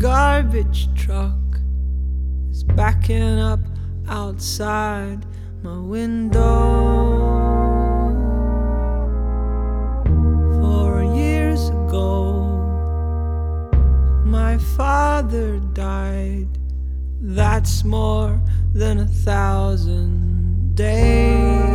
garbage truck is backing up outside my window. 4 years ago, my father died. That's more than 1,000 days.